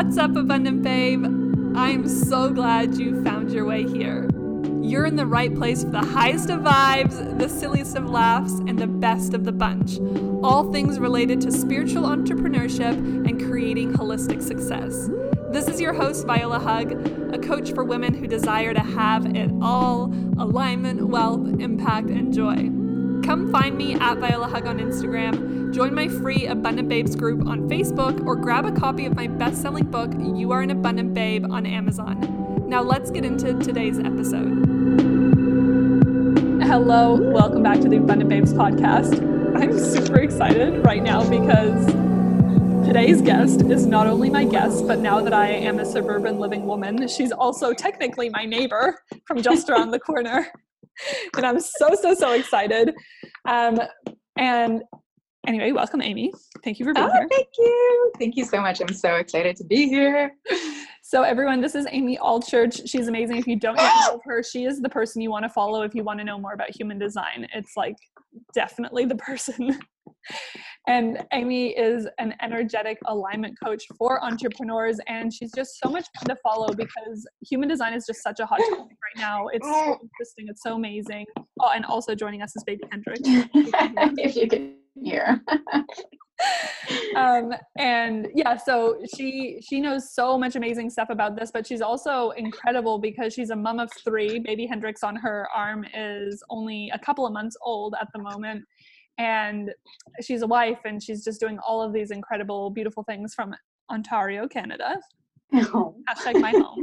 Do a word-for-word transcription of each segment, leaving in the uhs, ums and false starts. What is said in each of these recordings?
What's up, Abundant Babe? I'm so glad you found your way here. You're in the right place for the highest of vibes, the silliest of laughs, and the best of the bunch. All things related to spiritual entrepreneurship and creating holistic success. This is your host, Viola Hug, a coach for women who desire to have it all: alignment, wealth, impact, and joy. Come find me at Viola Hug on Instagram, join my free Abundant Babes group on Facebook, or grab a copy of my best-selling book, You Are an Abundant Babe, on Amazon. Now let's get into today's episode. Hello, welcome back to the Abundant Babes podcast. I'm super excited right now because today's guest is not only my guest, but now that I am a suburban living woman, she's also technically my neighbor from just around the corner. And I'm so, so, so excited. Um, and anyway, welcome, Amy. Thank you for being oh, here. Thank you. Thank you so much. I'm so excited to be here. So everyone, this is Amy Allchurch. She's amazing. If you don't yet know her, she is the person you want to follow if you want to know more about human design. It's like definitely the person. And Amy is an energetic alignment coach for entrepreneurs, and she's just so much fun to follow because human design is just such a hot topic right now. It's so interesting. It's so amazing. Oh, and also joining us is Baby Hendrix. If you can hear. um, and yeah, so she she knows so much amazing stuff about this, but she's also incredible because she's a mom of three. Baby Hendrix on her arm is only a couple of months old at the moment. And she's a wife, and she's just doing all of these incredible, beautiful things from Ontario, Canada. Oh. Hashtag my home.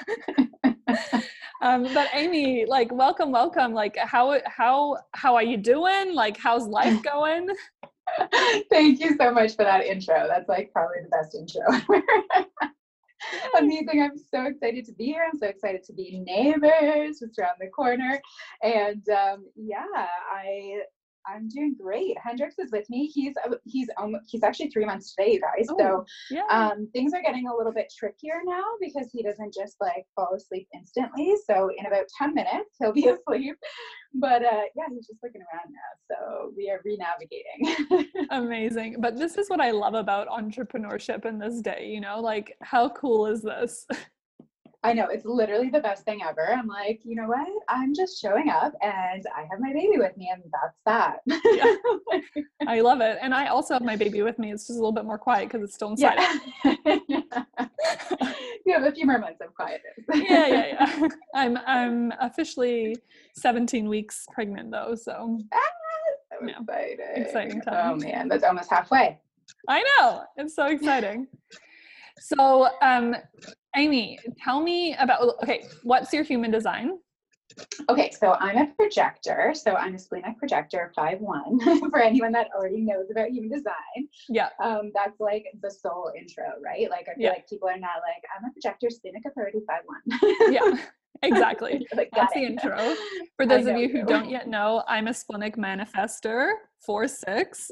um, but Amy, like, welcome, welcome. Like, how how how are you doing? Like, how's life going? Thank you so much for that intro. That's like probably the best intro ever. Amazing. I'm so excited to be here. I'm so excited to be neighbors just around the corner. And um, yeah, I I'm doing great. Hendrix is with me. He's he's um, he's actually three months today, you guys. Oh, so yeah. um, things are getting a little bit trickier now because he doesn't just like fall asleep instantly. So in about ten minutes, he'll be asleep. But uh, yeah, he's just looking around now. So we are re-navigating. Amazing. But this is what I love about entrepreneurship in this day. You know, like, how cool is this? I know, it's literally the best thing ever. I'm like, you know what? I'm just showing up and I have my baby with me, and that's that. Yeah. I love it. And I also have my baby with me. It's just a little bit more quiet because it's still inside. Yeah. You have a few more months of quietness. yeah, yeah, yeah. I'm I'm officially seventeen weeks pregnant though, so ah, so yeah. exciting. Exciting Oh time. man, that's almost halfway. I know. It's so exciting. So, um, Amy, tell me about, okay, what's your human design? Okay, so I'm a projector. So I'm a splenic projector, five one. For anyone that already knows about human design. Yeah. Um, that's like the soul intro, right? Like I feel yeah. like people are not like, I'm a projector, splenic authority, five one. Yeah, exactly. Like, that's it. the intro. For those of you who you. don't yet know, I'm a splenic manifester, four six.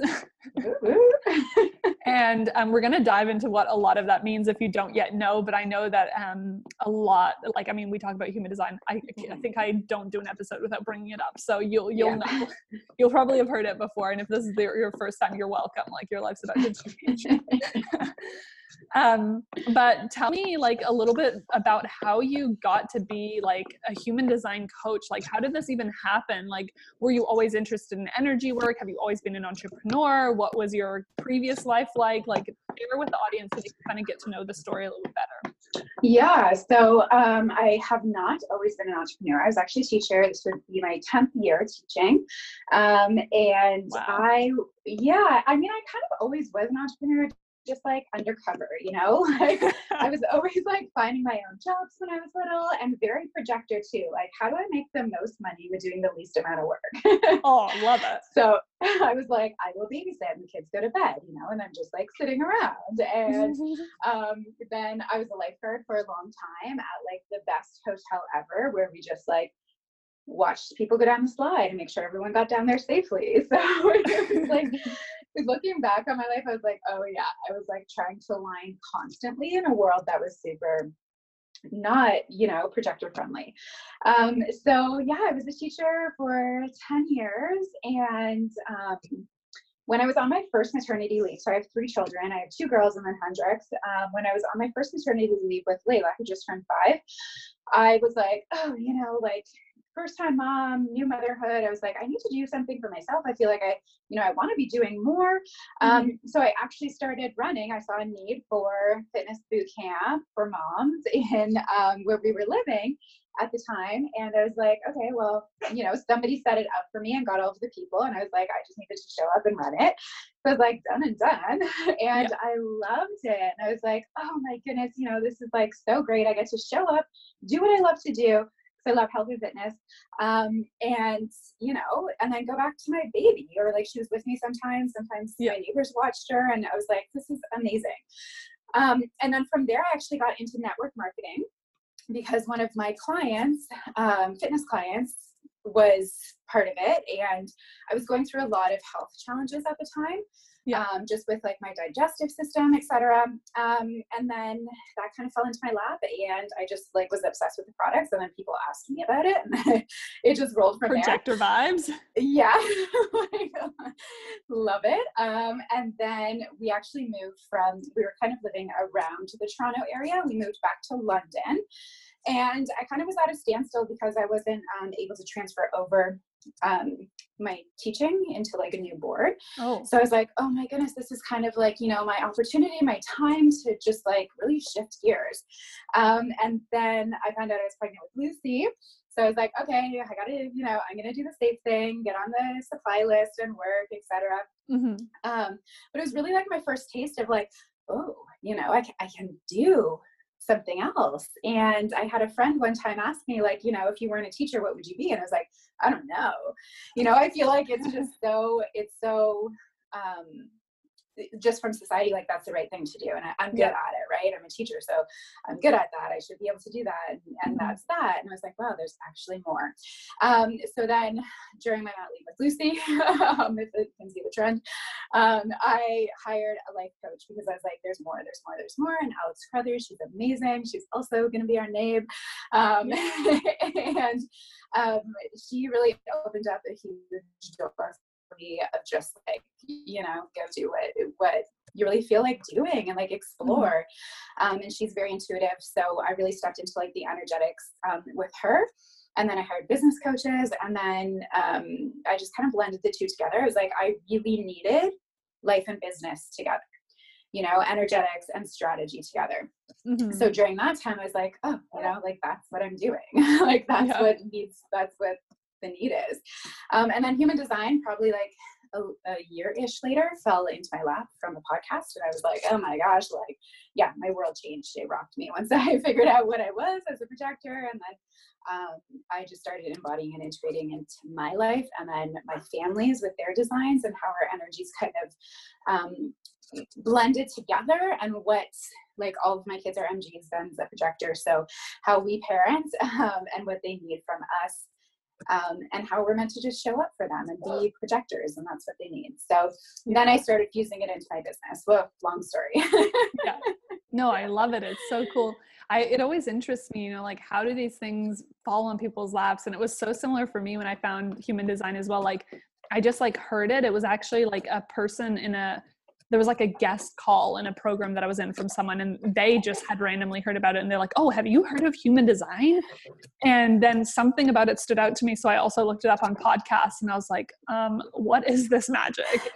And um, we're going to dive into what a lot of that means if you don't yet know, but I know that um, a lot, like, I mean, we talk about human design. I, I think I don't do an episode without bringing it up. So you'll, you'll yeah. know, you'll probably have heard it before. And if this is your, your first time, you're welcome. Like, your life's about to change. Um, but tell me like a little bit about how you got to be like a human design coach. Like, how did this even happen? Like, were you always interested in energy work? Have you always been an entrepreneur? What was your previous life like? Like, share with the audience so they can kind of get to know the story a little better. Yeah, so um, I have not always been an entrepreneur. I was actually a teacher. This would be my tenth year teaching. Um, and Wow. I, yeah, I mean, I kind of always was an entrepreneur, just like undercover, you know, like I was always like finding my own jobs when I was little, and very projector too. Like, how do I make the most money with doing the least amount of work? Oh, love it. So I was like, I will babysit and the kids go to bed, you know, and I'm just like sitting around. And um, then I was a lifeguard for a long time at like the best hotel ever, where we just like watched people go down the slide and make sure everyone got down there safely. So it was like, looking back on my life, I was like, oh yeah, I was like trying to align constantly in a world that was super not, you know, projector friendly. Um, so yeah, I was a teacher for ten years, and um, when I was on my first maternity leave, so I have three children. I have two girls and then Hendrix. Um, when I was on my first maternity leave with Layla, who just turned five, I was like, oh, you know, like first time mom, new motherhood. I was like, I need to do something for myself. I feel like I, you know, I want to be doing more. Um, mm-hmm. So I actually started running. I saw a need for fitness boot camp for moms in um, where we were living at the time. And I was like, okay, well, you know, somebody set it up for me and got all of the people. And I was like, I just needed to show up and run it. So I was like, done and done. And yeah. I loved it. And I was like, oh my goodness, you know, this is like so great. I get to show up, do what I love to do. I love health and fitness. Um, and, you know, and then go back to my baby, or like she was with me sometimes, sometimes yeah. my neighbors watched her, and I was like, this is amazing. Um, and then from there, I actually got into network marketing because one of my clients, um, fitness clients, was part of it. And I was going through a lot of health challenges at the time. Yeah. Um, just with like my digestive system, et cetera. Um, and then that kind of fell into my lap, and I just like was obsessed with the products, and then people asked me about it, and it just rolled from Projector there. vibes. Yeah. Love it. Um, and then we actually moved from, we were kind of living around the Toronto area. We moved back to London, and I kind of was at a standstill because I wasn't um, able to transfer over um, my teaching into like a new board. Oh. So I was like, oh my goodness, this is kind of like, you know, my opportunity, my time to just like really shift gears. Um, and then I found out I was pregnant with Lucy. So I was like, okay, I gotta, you know, I'm gonna do the safe thing, get on the supply list and work, et cetera. Mm-hmm. Um, but it was really like my first taste of like, oh, you know, I, I can do something else. And I had a friend one time ask me, like, you know, if you weren't a teacher, what would you be? And I was like, I don't know. You know, I feel like it's just so, it's so, um, just from society, like that's the right thing to do. And I, I'm good yeah. at it, right? I'm a teacher, so I'm good at that. I should be able to do that. And, and mm-hmm. that's that. And I was like, wow, there's actually more. Um, so then during my mat leave with Lucy, um, if you can see the trend, um, I hired a life coach because I was like, there's more, there's more, there's more. And Alex Crothers, she's amazing. She's also going to be our neighbor. Um, and um, she really opened up a huge door me of just like, you know, go do what what you really feel like doing and like explore. Mm-hmm. Um, and she's very intuitive. So I really stepped into like the energetics um, with her. And then I hired business coaches. And then um, I just kind of blended the two together. I was like, I really needed life and business together, you know, energetics and strategy together. Mm-hmm. So during that time, I was like, oh, you know, like that's what I'm doing. Like that's yeah. what needs, that's what the need is. Um, and then human design, probably like a, a year-ish later, fell into my lap from a podcast. And I was like, oh my gosh, like, yeah, my world changed. It rocked me once I figured out what I was as a projector. And then um, I just started embodying and integrating into my life, and then my families with their designs and how our energies kind of um, blended together, and what, like, all of my kids are M Gs, Ben's a projector. So how we parent um, and what they need from us. Um, and how we're meant to just show up for them and be projectors, and that's what they need. So then I started fusing it into my business. Well, long story. Yeah. No, I love it. It's so cool. I, it always interests me, you know, like how do these things fall on people's laps? And it was so similar for me when I found human design as well. Like I just like heard it. It was actually like a person in a, there was like a guest call in a program that I was in from someone, and they just had randomly heard about it. And they're like, oh, have you heard of human design? And then something about it stood out to me. So I also looked it up on podcasts, and I was like, um, what is this magic?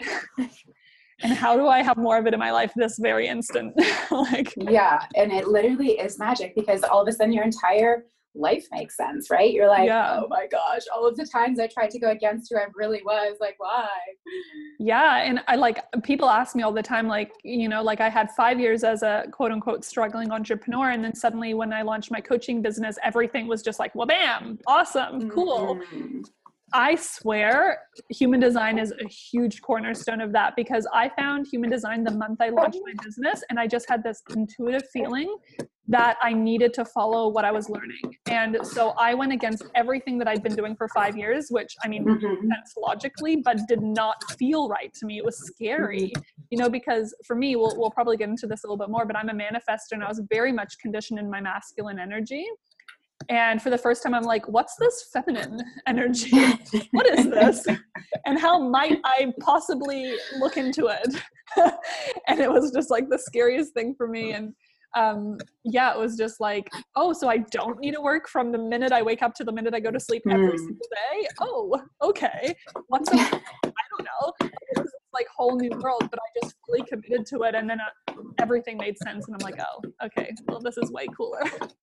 And how do I have more of it in my life this very instant? Like, yeah. And it literally is magic, because all of a sudden your entire life makes sense, right? You're like, yeah. oh my gosh, all of the times I tried to go against who I really was, like, why? Yeah. And I like, people ask me all the time, like, you know, like I had five years as a quote unquote struggling entrepreneur. And then suddenly when I launched my coaching business, everything was just like, well, bam, awesome, cool. Mm-hmm. I swear human design is a huge cornerstone of that, because I found human design the month I launched my business, and I just had this intuitive feeling that I needed to follow what I was learning. And so I went against everything that I'd been doing for five years, which I mean, mm-hmm. that's logically, but did not feel right to me. It was scary, you know, because for me, we'll, we'll probably get into this a little bit more, but I'm a manifestor, and I was very much conditioned in my masculine energy. And for the first time, I'm like, what's this feminine energy? What is this? And how might I possibly look into it? And it was just like the scariest thing for me. And um, yeah, it was just like, oh, so I don't need to work from the minute I wake up to the minute I go to sleep every mm. single day. Oh, okay. What's a, I don't know. It was this like whole new world, but I just fully committed to it. And then uh, everything made sense. And I'm like, oh, okay, well, this is way cooler.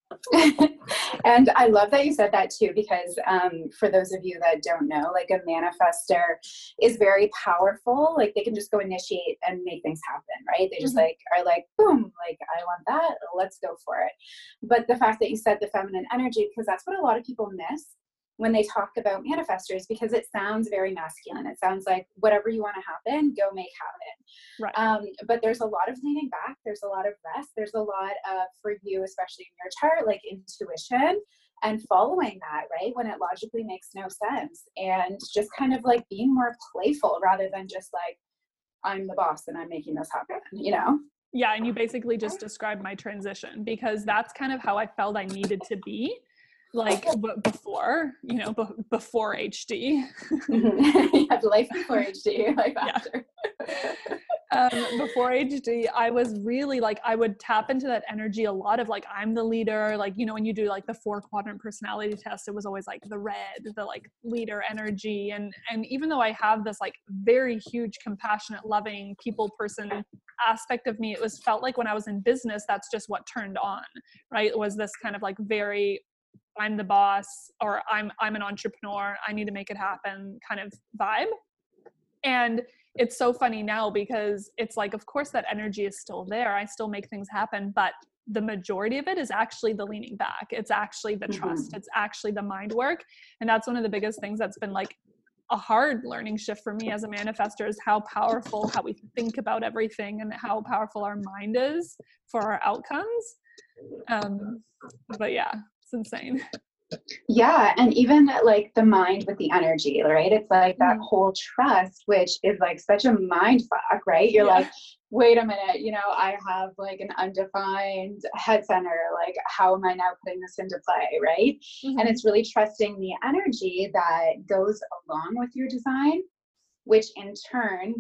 And I love that you said that too, because um, for those of you that don't know, like a manifester is very powerful. Like they can just go initiate and make things happen, right? They just mm-hmm. like are like, boom, like I want that, let's go for it. But the fact that you said the feminine energy, because that's what a lot of people miss when they talk about manifestors, because it sounds very masculine. It sounds like whatever you want to happen, go make happen. Right. Um, but there's a lot of leaning back. There's a lot of rest. There's a lot of, for you, especially in your chart, like intuition and following that, right? When it logically makes no sense, and just kind of like being more playful rather than just like, I'm the boss and I'm making this happen, you know? Yeah. And you basically just described my transition, because that's kind of how I felt I needed to be. Like b- before, you know, b- before H D. Mm-hmm. You have life before H D, life after. um, before H D, I was really like, I would tap into that energy a lot of like, I'm the leader. Like, you know, when you do like the four quadrant personality test, it was always like the red, the like leader energy. And, and even though I have this like very huge, compassionate, loving people person aspect of me, it was felt like when I was in business, that's just what turned on, right? It was this kind of like very, I'm the boss, or I'm I'm an entrepreneur, I need to make it happen kind of vibe. And it's so funny now, because it's like, of course that energy is still there. I still make things happen, but the majority of it is actually the leaning back. It's actually the mm-hmm. trust. It's actually the mind work. And that's one of the biggest things that's been like a hard learning shift for me as a manifestor, is how powerful, how we think about everything and how powerful our mind is for our outcomes. Um, but yeah. It's insane. Yeah. And even like the mind with the energy, right? It's like that mm-hmm. whole trust, which is like such a mind fuck, right? You're yeah. like, wait a minute, you know, I have like an undefined head center. Like, how am I now putting this into play? Right. Mm-hmm. And it's really trusting the energy that goes along with your design, which in turn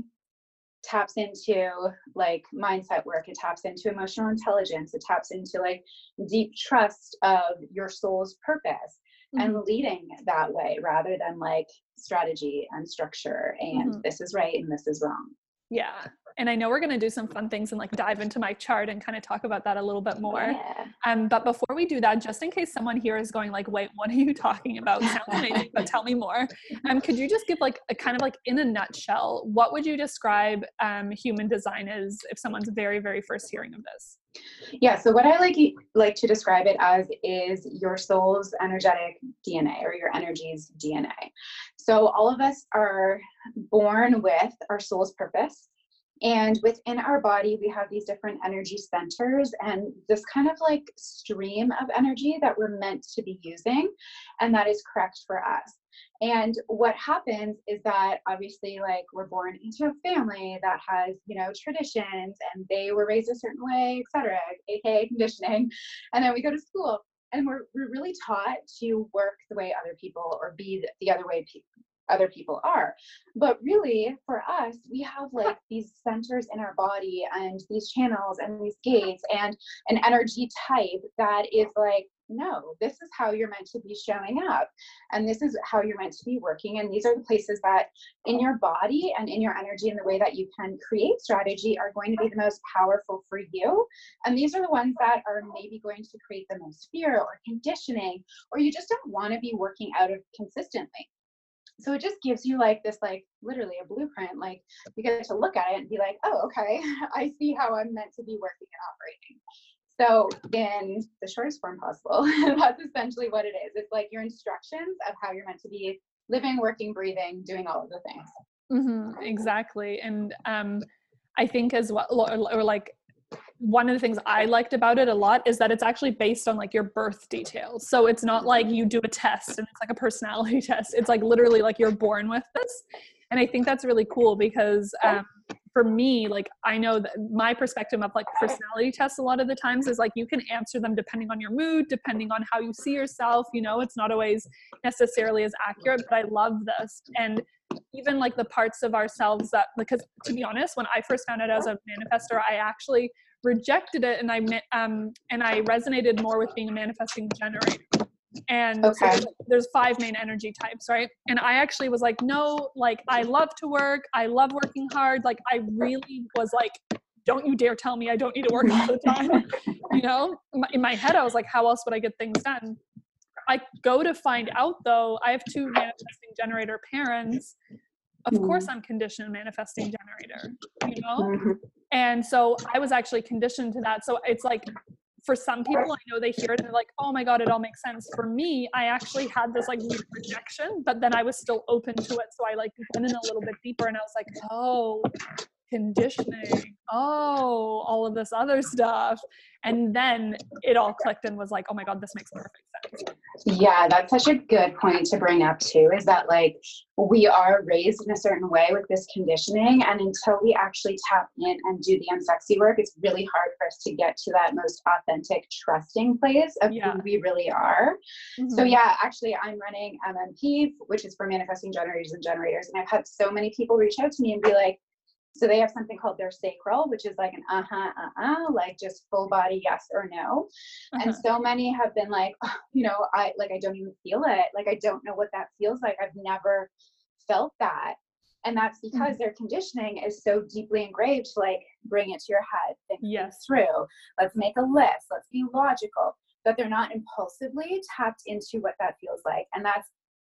taps into like mindset work. It taps into emotional intelligence. It taps into like deep trust of your soul's purpose mm-hmm. and leading that way, rather than like strategy and structure and mm-hmm. this is right and this is wrong. Yeah. And I know we're going to do some fun things and like dive into my chart and kind of talk about that a little bit more. Yeah. Um, but before we do that, just in case someone here is going like, wait, what are you talking about? Sounds amazing, but tell me more. Um, could you just give like a kind of like in a nutshell, what would you describe um, human design as if someone's very, very first hearing of this? Yeah. So what I like, like to describe it as is your soul's energetic D N A, or your energy's D N A. So all of us are born with our soul's purpose. And within our body, we have these different energy centers and this kind of like stream of energy that we're meant to be using. And that is correct for us. And what happens is that obviously like we're born into a family that has, you know, traditions, and they were raised a certain way, et cetera, aka conditioning. And then we go to school and we're, we're really taught to work the way other people, or be the, the other way people. other people are. But really for us, we have like these centers in our body and these channels and these gates and an energy type that is like, no, this is how you're meant to be showing up. And this is how you're meant to be working. And these are the places that in your body and in your energy and the way that you can create strategy are going to be the most powerful for you. And these are the ones that are maybe going to create the most fear or conditioning, or you just don't want to be working out of consistently. So it just gives you like this, like literally a blueprint, like you get to look at it and be like, oh, okay, I see how I'm meant to be working and operating. So in the shortest form possible, that's essentially what it is. It's like your instructions of how you're meant to be living, working, breathing, doing all of the things. Mm-hmm, exactly. And um, I think as well, or, or like, one of the things I liked about it a lot is that it's actually based on like your birth details. So it's not like you do a test and it's like a personality test. It's like literally like you're born with this. And I think that's really cool because um, for me, like, I know that my perspective of like personality tests a lot of the times is like, you can answer them depending on your mood, depending on how you see yourself, you know, it's not always necessarily as accurate, but I love this. And even like the parts of ourselves that, because to be honest, when I first found out as a manifestor, I actually rejected it. And I, um, and I resonated more with being a manifesting generator. And okay. so there's, there's five main energy types, right? And I actually was like, no, like, I love to work. I love working hard. Like, I really was like, don't you dare tell me I don't need to work all the time. You know, in my head, I was like, how else would I get things done? I go to find out though, I have two manifesting generator parents. Of mm-hmm. course I'm conditioned manifesting generator, you know? Mm-hmm. And so I was actually conditioned to that. So it's like, for some people, I know they hear it and they're like, oh my God, it all makes sense. For me, I actually had this like weird rejection, but then I was still open to it. So I like went in a little bit deeper and I was like, oh, conditioning. Oh, all of this other stuff. And then it all clicked and was like, oh my God, this makes perfect sense. Yeah, that's such a good point to bring up too, is that like we are raised in a certain way with this conditioning. And until we actually tap in and do the unsexy work, it's really hard for us to get to that most authentic, trusting place of yeah. who we really are. Mm-hmm. So yeah, actually I'm running M M P, which is for manifesting generators and generators. And I've had so many people reach out to me and be like, so they have something called their sacral, which is like an uh-huh, uh-uh, like just full body yes or no. Uh-huh. And so many have been like, oh, you know, I like, I don't even feel it. Like, I don't know what that feels like. I've never felt that. And that's because mm-hmm. their conditioning is so deeply engraved to like bring it to your head, think yes. things through. Let's make a list. Let's be logical, but they're not impulsively tapped into what that feels like. And that's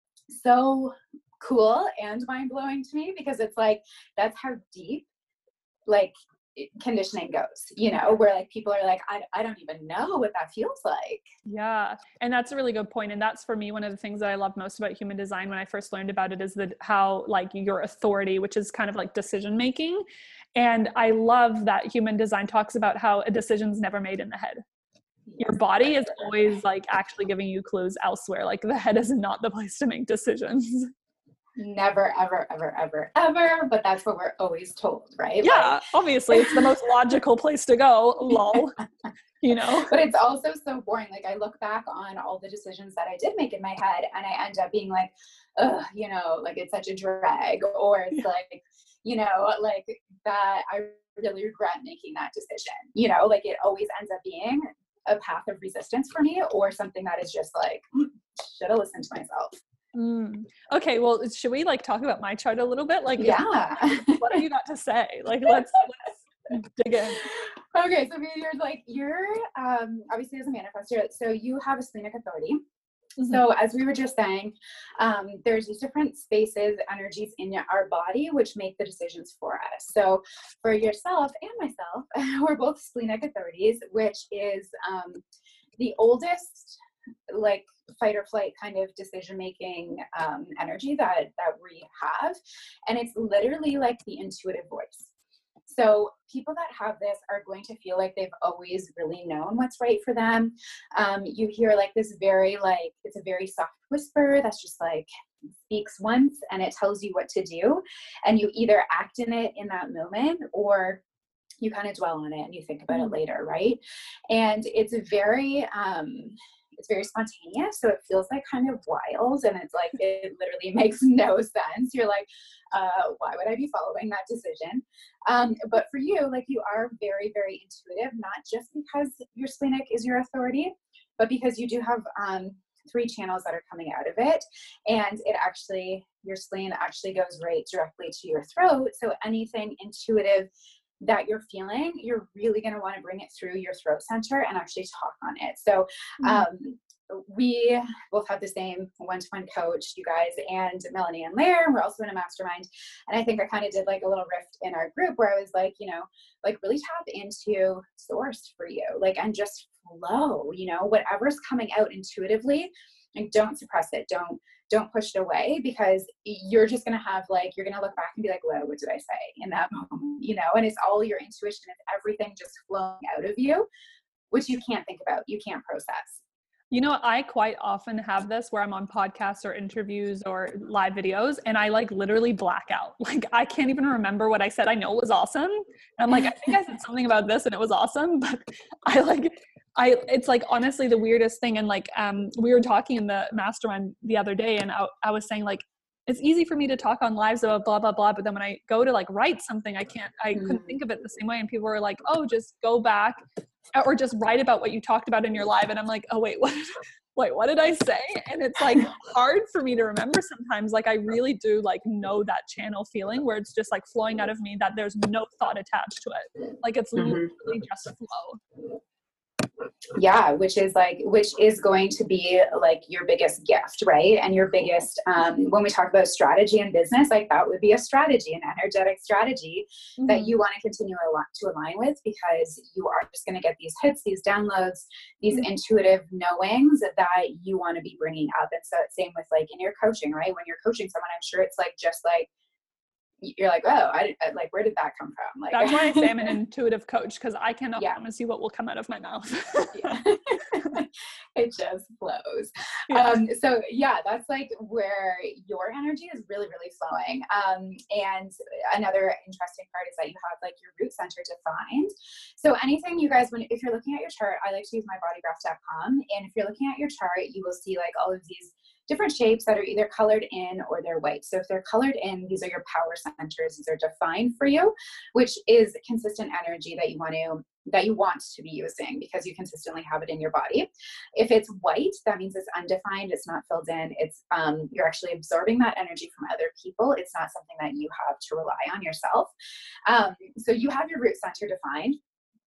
so cool and mind-blowing to me, because it's like, that's how deep like conditioning goes, you know, where like people are like, I, I don't even know what that feels like. Yeah. And that's a really good point. And that's for me, one of the things that I love most about human design when I first learned about it is that how like your authority, which is kind of like decision making. And I love that human design talks about how a decision's never made in the head. Your body is always like actually giving you clues elsewhere. Like the head is not the place to make decisions. Never, ever, ever, ever, ever. But that's what we're always told, right? Yeah, like, obviously it's the most logical place to go, lol, you know? But it's also so boring. Like I look back on all the decisions that I did make in my head and I end up being like, ugh, you know, like it's such a drag, or it's yeah. like, you know, like that I really regret making that decision. You know, like it always ends up being a path of resistance for me, or something that is just like, mm, should have listened to myself. Mm. Okay, well, should we like talk about my chart a little bit? Like, yeah, what have you got to say? Like, let's, let's dig in. Okay, so you're like, you're um, obviously as a manifestor, so you have a splenic authority. Mm-hmm. So as we were just saying, um, there's these different spaces, energies in our body, which make the decisions for us. So for yourself and myself, we're both splenic authorities, which is um, the oldest like fight or flight kind of decision-making um, energy that, that we have. And it's literally like the intuitive voice. So people that have this are going to feel like they've always really known what's right for them. Um, you hear like this very like, it's a very soft whisper that's just like speaks once and it tells you what to do. And you either act in it in that moment, or you kind of dwell on it and you think about mm-hmm. it later, right? And it's very, um, it's very spontaneous. So it feels like kind of wild. And it's like, it literally makes no sense. You're like, uh, why would I be following that decision? Um, but for you, like you are very, very intuitive, not just because your splenic is your authority, but because you do have um, three channels that are coming out of it. And it actually, your spleen actually goes right directly to your throat. So anything intuitive that you're feeling, you're really going to want to bring it through your throat center and actually talk on it. So um, we both have the same one-to-one coach, you guys, and Melanie and Lair. We're also in a mastermind. And I think I kind of did like a little rift in our group where I was like, you know, like really tap into source for you, like, and just flow, you know, whatever's coming out intuitively, and don't suppress it. Don't, don't push it away, because you're just going to have like, you're going to look back and be like, whoa, what did I say in that moment? You know, and it's all your intuition. It's everything just flowing out of you, which you can't think about. You can't process. You know, I quite often have this where I'm on podcasts or interviews or live videos and I like literally black out. Like I can't even remember what I said. I know it was awesome. And I'm like, I think I said something about this and it was awesome, but I like, I, it's like honestly the weirdest thing. And like, um, we were talking in the mastermind the other day and I, I was saying like, it's easy for me to talk on lives about blah, blah, blah. But then when I go to like write something, I can't, I couldn't think of it the same way. And people were like, oh, just go back or just write about what you talked about in your live. And I'm like, oh, wait, what, wait, what did I say? And it's like hard for me to remember sometimes. Like I really do like know that channel feeling where it's just like flowing out of me that there's no thought attached to it. Like it's Mm-hmm. literally just flow. Yeah, which is like, which is going to be like your biggest gift, right? And your biggest, um, when we talk about strategy in business, like that would be a strategy, an energetic strategy mm-hmm. that you want to continue a lot to align with, because you are just going to get these hits, these downloads, these mm-hmm. intuitive knowings that you want to be bringing up. And so it's same with like in your coaching, right? When you're coaching someone, I'm sure it's like, just like, you're like, oh, I, I like, where did that come from? Like, that's why I say I'm an intuitive coach, because I cannot yeah. promise you what will come out of my mouth. Yeah. It just flows. Yeah. Um, so yeah, that's like where your energy is really, really flowing. Um, and another interesting part is that you have like your root center defined. So anything you guys, when, if you're looking at your chart, I like to use my bodygraph dot com. And if you're looking at your chart, you will see like all of these different shapes that are either colored in or they're white. So if they're colored in, these are your power centers. These are defined for you, which is consistent energy that you want to that you want to be using because you consistently have it in your body. If it's white, that means it's undefined. It's not filled in. It's um, you're actually absorbing that energy from other people. It's not something that you have to rely on yourself. Um, so you have your root center defined.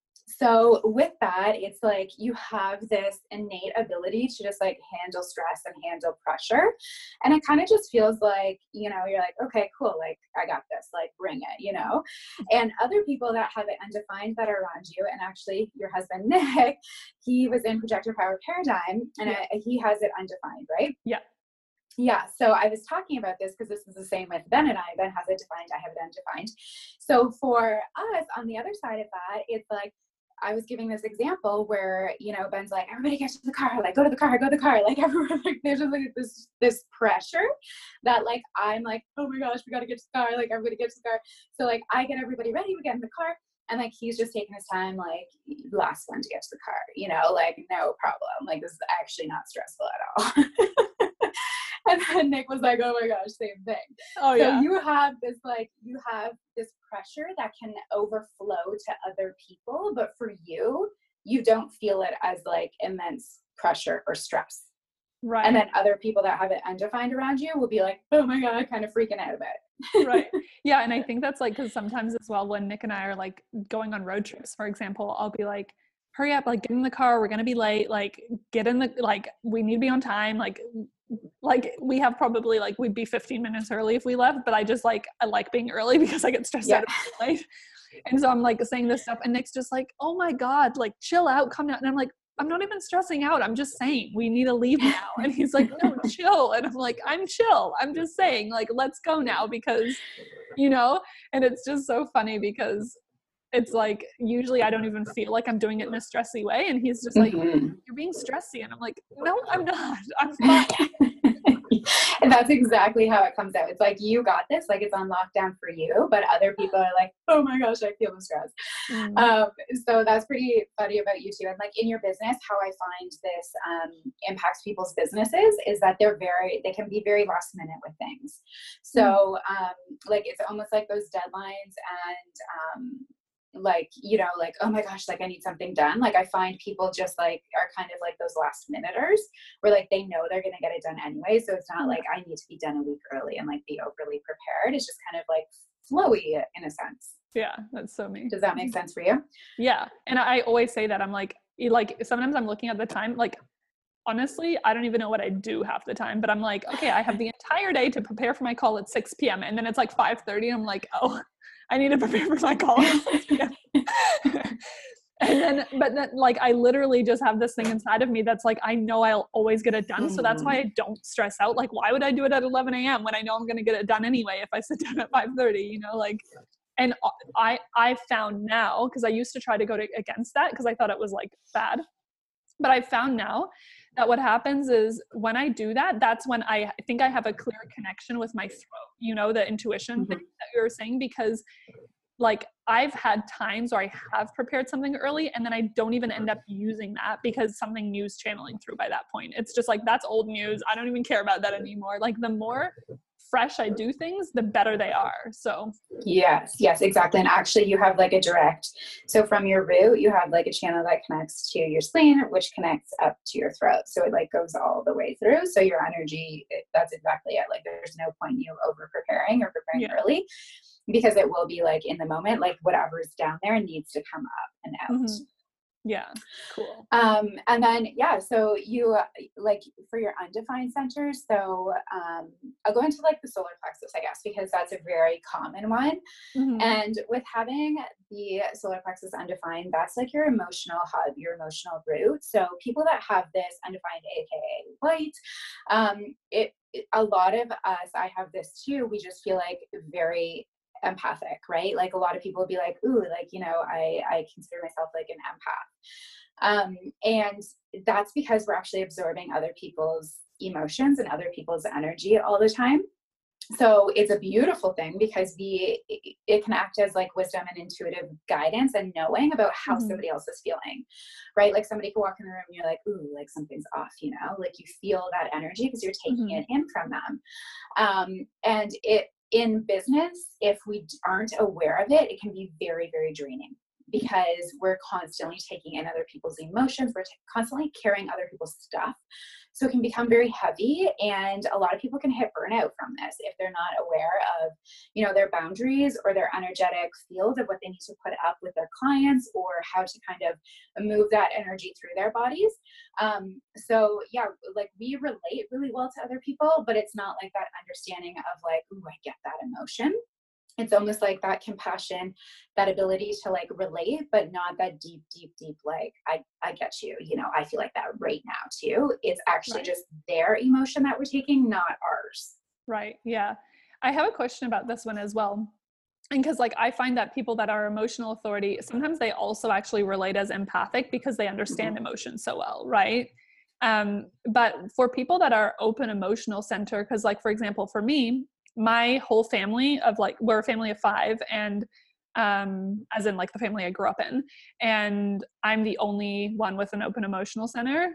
So with that, it's like you have this innate ability to just like handle stress and handle pressure. And it kind of just feels like, you know, you're like, okay, cool. Like I got this, like bring it, you know, and other people that have it undefined that are around you. And actually your husband, Nick, he was in Projector Power Paradigm and yeah. I, he has it undefined, right? Yeah. Yeah. So I was talking about this because this is the same with Ben and I. Ben has it defined. I have it undefined. So for us on the other side of that, it's like, I was giving this example where, you know, Ben's like, everybody get to the car, like go to the car, go to the car. Like everyone, like there's just like this, this pressure that like, I'm like, oh my gosh, we got to get to the car. Like everybody get to the car. So like I get everybody ready, we get in the car. And like, he's just taking his time, like last one to get to the car, you know, like no problem. Like this is actually not stressful at all. And then Nick was like, oh my gosh, same thing. Oh, so yeah. you have this, like, you have this pressure that can overflow to other people, but for you, you don't feel it as like immense pressure or stress. Right. And then other people that have it undefined around you will be like, oh my God, kind of freaking out about it. Right. Yeah. And I think that's like, cause sometimes as well, when Nick and I are like going on road trips, for example, I'll be like, hurry up, like get in the car. We're going to be late. Like get in the, like, we need to be on time. Like, like we have probably like, we'd be fifteen minutes early if we left, but I just like, I like being early because I get stressed yeah. out of being late. And so I'm like saying this stuff and Nick's just like, oh my God, like chill out, come down. And I'm like, I'm not even stressing out. I'm just saying we need to leave now. And he's like, no, chill. And I'm like, I'm chill. I'm just saying like, let's go now because, you know, and it's just so funny because it's like, usually I don't even feel like I'm doing it in a stressy way. And he's just like, mm-hmm. you're being stressy. And I'm like, no, I'm not. I'm fine. And that's exactly how it comes out. It's like, you got this, like it's on lockdown for you, but other people are like, oh my gosh, I feel the stress. Mm-hmm. Um, so that's pretty funny about you too. And like in your business, how I find this um, impacts people's businesses is that they're very, they can be very last minute with things. So um, like, it's almost like those deadlines and um, like, you know, like, oh my gosh, like I need something done. Like I find people just like are kind of like those last minuters where like they know they're going to get it done anyway. So it's not like I need to be done a week early and like be overly prepared. It's just kind of like flowy in a sense. Yeah, that's so me. Does that make sense for you? Yeah. And I always say that I'm like, like sometimes I'm looking at the time, like honestly, I don't even know what I do half the time, but I'm like, okay, I have the entire day to prepare for my call at six p.m. And then it's like five thirty. I'm like, oh, I need to prepare for my call at six p.m. And then, but then like, I literally just have this thing inside of me that's like, I know I'll always get it done. Mm-hmm. So that's why I don't stress out. Like, why would I do it at eleven a.m. when I know I'm going to get it done anyway if I sit down at five thirty, you know, like, and I, I found now, because I used to try to go to, against that because I thought it was like bad. But I've found now that what happens is when I do that, that's when I think I have a clear connection with my throat, you know, the intuition Mm-hmm. thing that you were saying, because like I've had times where I have prepared something early and then I don't even end up using that because something new is channeling through by that point. It's just like, that's old news. I don't even care about that anymore. Like the more fresh I do things, the better they are. So yes, yes, exactly. And actually you have like a direct, so from your root, you have like a channel that connects to your spleen, which connects up to your throat. So it like goes all the way through. So your energy, it, that's exactly it. Like there's no point in you over preparing or preparing yeah. early, because it will be like in the moment, like whatever's down there needs to come up and out. Mm-hmm. Yeah. Cool. Um, and then, yeah, so you uh, like for your undefined centers. So, um, I'll go into like the solar plexus, I guess, because that's a very common one. Mm-hmm. And with having the solar plexus undefined, that's like your emotional hub, your emotional root. So people that have this undefined, A K A white, um, it, it, a lot of us, I have this too. We just feel like very empathic, right? Like a lot of people would be like, ooh, like, you know, I, I consider myself like an empath. Um, and that's because we're actually absorbing other people's emotions and other people's energy all the time. So it's a beautiful thing because we, it can act as like wisdom and intuitive guidance and knowing about how Mm-hmm. somebody else is feeling, right? Like somebody can walk in the room and you're like, ooh, like something's off, you know, like you feel that energy because you're taking Mm-hmm. it in from them. Um, and it, in business, if we aren't aware of it, it can be very, very draining because we're constantly taking in other people's emotions. We're t- constantly carrying other people's stuff. So it can become very heavy, and a lot of people can hit burnout from this if they're not aware of, you know, their boundaries or their energetic field of what they need to put up with their clients or how to kind of move that energy through their bodies. Um, so yeah, like we relate really well to other people, but it's not like that understanding of like, ooh, I get that emotion. It's almost like that compassion, that ability to like relate, but not that deep, deep, deep, like, I, I get you, you know, I feel like that right now too. It's actually Right. just their emotion that we're taking, not ours. Right. Yeah. I have a question about this one as well. And because like I find that people that are emotional authority, sometimes they also actually relate as empathic because they understand Mm-hmm. emotion so well, right? Um, but for people that are open emotional center, because like for example, for me, my whole family of like, we're a family of five, and um, as in like the family I grew up in, and I'm the only one with an open emotional center.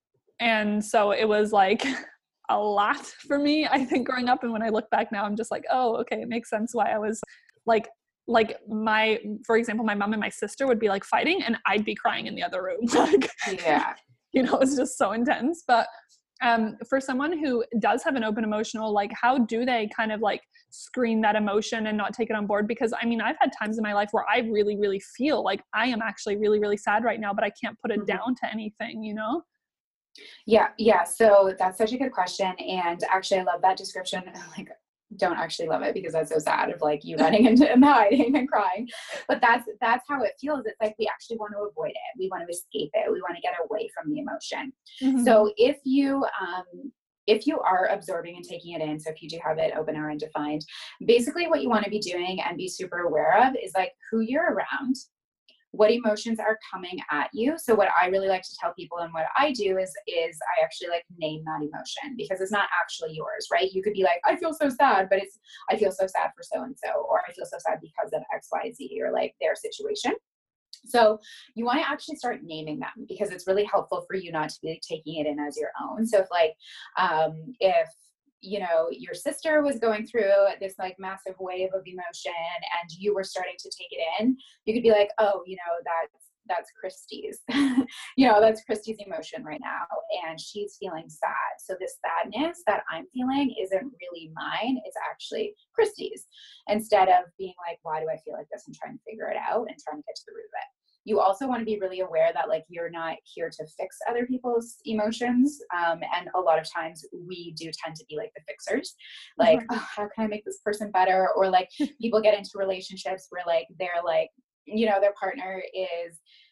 And so it was like a lot for me, I think, growing up. And when I look back now, I'm just like, oh, okay, it makes sense why I was like, like my, for example, my mom and my sister would be like fighting and I'd be crying in the other room. Like, Yeah. you know, it's just so intense. But um, for someone who does have an open emotional, like how do they kind of like screen that emotion and not take it on board? Because I mean, I've had times in my life where I really, really feel like I am actually really, really sad right now, but I can't put it Mm-hmm. down to anything, you know? Yeah. Yeah. So that's such a good question. And actually I love that description. Like, don't actually love it because that's so sad of like you running into and hiding and crying, but that's, that's how it feels. It's like, we actually want to avoid it. We want to escape it. We want to get away from the emotion. Mm-hmm. So if you, um, if you are absorbing and taking it in, so if you do have it open or undefined, basically what you want to be doing and be super aware of is like who you're around, what emotions are coming at you. So what I really like to tell people and what I do is, is I actually like name that emotion because it's not actually yours, right? You could be like, I feel so sad, but it's, I feel so sad for so-and-so, or I feel so sad because of X, Y, Z, or like their situation. So you want to actually start naming them because it's really helpful for you not to be taking it in as your own. So if like, um, if, you know, your sister was going through this like massive wave of emotion and you were starting to take it in, you could be like, oh, you know, that's, that's Christy's, you know, that's Christy's emotion right now. And she's feeling sad. So this sadness that I'm feeling isn't really mine. It's actually Christy's, instead of being like, why do I feel like this? And trying to figure it out and trying to get to the root of it. You also want to be really aware that like you're not here to fix other people's emotions. Um, and a lot of times we do tend to be like the fixers, like, oh, how can I make this person better? Or like people get into relationships where like they're like, you know, their partner is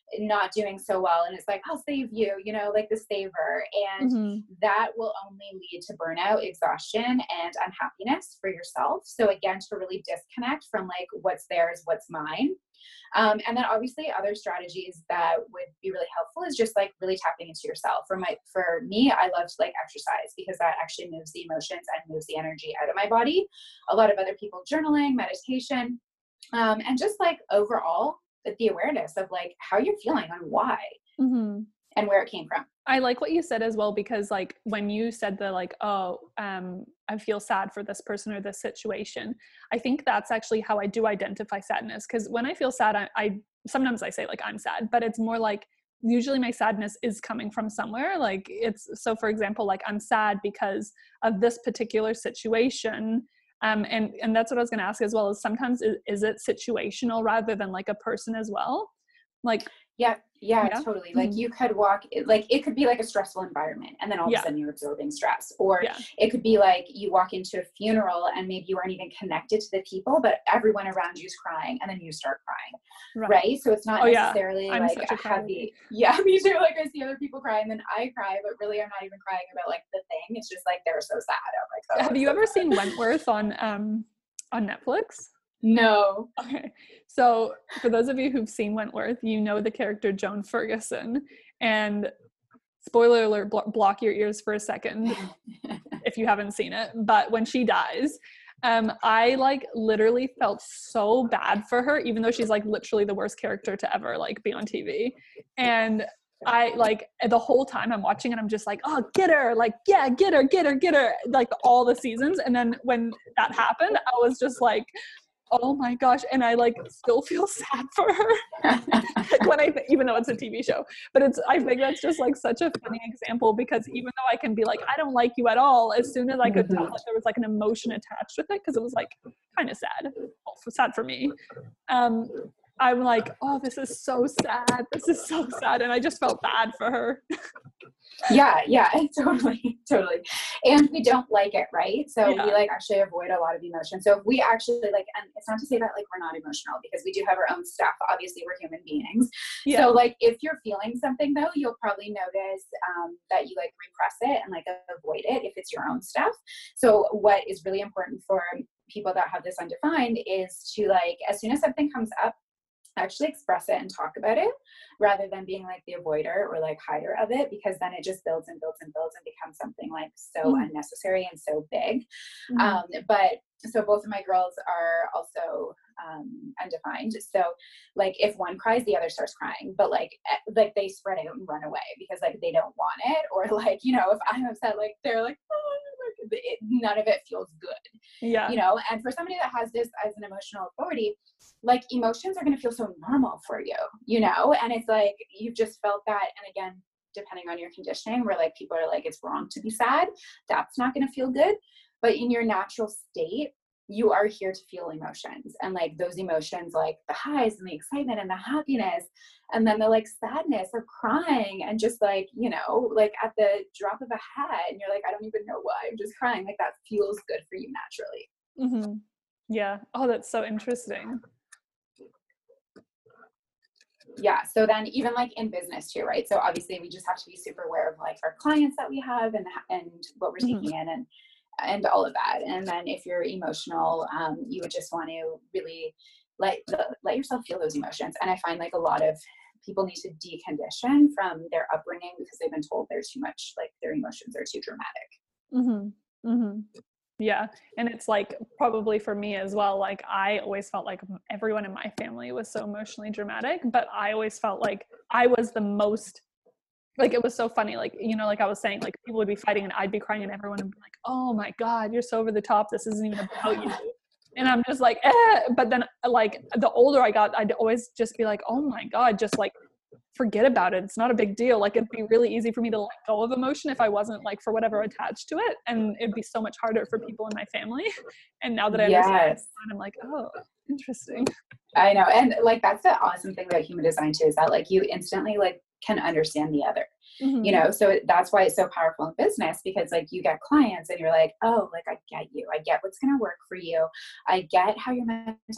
not doing so well. And it's like, I'll save you, you know, like the saver. And Mm-hmm. that will only lead to burnout, exhaustion, and unhappiness for yourself. So again, to really disconnect from like what's theirs, what's mine. Um, and then obviously other strategies that would be really helpful is just like really tapping into yourself. For my, for me, I love to like exercise because that actually moves the emotions and moves the energy out of my body. A lot of other people journaling, meditation, um, and just like overall the awareness of like how you're feeling and why Mm-hmm. and where it came from. I like what you said as well, because like when you said the like, oh, um, I feel sad for this person or this situation, I think that's actually how I do identify sadness. Because when I feel sad, I, I sometimes I say like I'm sad, but it's more like usually my sadness is coming from somewhere. Like it's, so for example, like I'm sad because of this particular situation. Um, and, and that's what I was going to ask as well, is sometimes is, is it situational rather than like a person as well? Like, Yeah, yeah, yeah. totally. Mm-hmm. Like you could walk, like it could be like a stressful environment and then all Yeah. of a sudden you're absorbing stress. Or Yeah. it could be like you walk into a funeral and maybe you aren't even connected to the people, but everyone around you is crying and then you start crying. Right. right? So it's not oh, necessarily yeah. I'm like such a, a heavy, yeah, me too. Like I see other people cry and then I cry, but really I'm not even crying about like the thing. It's just like, they're so sad. I'm like, oh, have you so ever sad. seen Wentworth on, um, on Netflix? No. Okay. So for those of you who've seen Wentworth, you know the character Joan Ferguson, and spoiler alert, blo- block your ears for a second if you haven't seen it. But when she dies, um, I like literally felt so bad for her, even though she's like literally the worst character to ever like be on T V. And I like the whole time I'm watching it, I'm just like, oh, get her, like, yeah, get her, get her, get her, like all the seasons. And then when that happened, I was just like, oh my gosh. And I like still feel sad for her. Like when I, th- even though it's a T V show, but it's, I think that's just like such a funny example, because even though I can be like, I don't like you at all, as soon as I could tell like there was like an emotion attached with it, because it was like kind of sad, well, sad for me. Um, I'm like, oh, this is so sad. This is so sad. And I just felt bad for her. Yeah, yeah, totally, totally. And we don't like it, right? So Yeah. we like actually avoid a lot of emotion. So if we actually like, and it's not to say that like we're not emotional, because we do have our own stuff. Obviously, we're human beings. Yeah. So like if you're feeling something though, you'll probably notice um, that you like repress it and like avoid it if it's your own stuff. So what is really important for people that have this undefined is to like, as soon as something comes up, actually express it and talk about it, rather than being like the avoider or like hider of it, because then it just builds and builds and builds and becomes something like so mm. unnecessary and so big. Mm. Um, but so both of my girls are also um, undefined. So like if one cries, the other starts crying, but like, like they spread out and run away because like they don't want it. Or like, you know, if I'm upset, like they're like, oh, it, none of it feels good. Yeah. You know, and for somebody that has this as an emotional authority, like emotions are going to feel so normal for you, you know, and it's like, you've just felt that. And again, depending on your conditioning, where like people are like, it's wrong to be sad. That's not going to feel good. But in your natural state, you are here to feel emotions, and like those emotions, like the highs and the excitement and the happiness, and then the like sadness or crying, and just like, you know, like at the drop of a hat, and you're like, I don't even know why I'm just crying. Like that feels good for you naturally. Mm-hmm. Yeah. Oh, that's so interesting. Yeah. So then even like in business too, right? So obviously we just have to be super aware of like our clients that we have and, and what we're taking mm-hmm. in and, and all of that. And then if you're emotional, um, you would just want to really let, the, let yourself feel those emotions. And I find like a lot of people need to decondition from their upbringing because they've been told they're too much, like their emotions are too dramatic. Mm-hmm. Mm-hmm. Yeah. And it's like, probably for me as well, like I always felt like everyone in my family was so emotionally dramatic, but I always felt like I was the most, like, it was so funny. Like, you know, like I was saying, like people would be fighting and I'd be crying and everyone would be like, oh my God, you're so over the top. This isn't even about you. And I'm just like, eh. But then like the older I got, I'd always just be like, oh my God, just like, forget about it. It's not a big deal. Like it'd be really easy for me to let go of emotion if I wasn't like for whatever attached to it. And it'd be so much harder for people in my family. And now that I yes. understand, I'm like, oh, interesting. I know. And like, that's the awesome thing about human design too, is that like you instantly like can understand the other, mm-hmm. you know? So that's why it's so powerful in business, because like you get clients and you're like, oh, like I get you. I get what's going to work for you. I get how you're meant to operate.